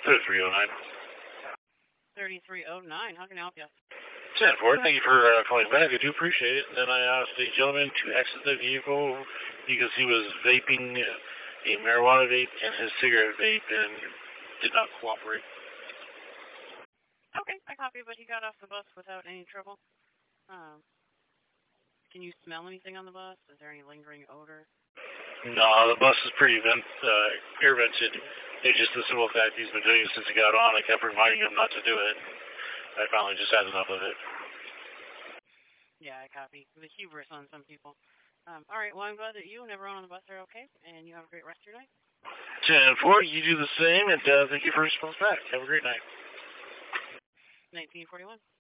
3309. 3309. How can I help you? 10-4, thank you for calling back. I do appreciate it. And then I asked the gentleman to exit the vehicle because he was vaping a marijuana vape and his cigarette vape and did not cooperate. Okay, I copy, but he got off the bus without any trouble. Can you smell anything on the bus? Is there any lingering odor? No, the bus is pretty air vented. It's just the simple fact he's been doing it since he got on. I kept reminding him not to do it. I finally just had enough of it. Yeah, I copy. The hubris on some people. All right, well, I'm glad that you and everyone on the bus are okay, and you have a great rest of your night. 10-4, you do the same, and thank you for your response back. Have a great night. 1941.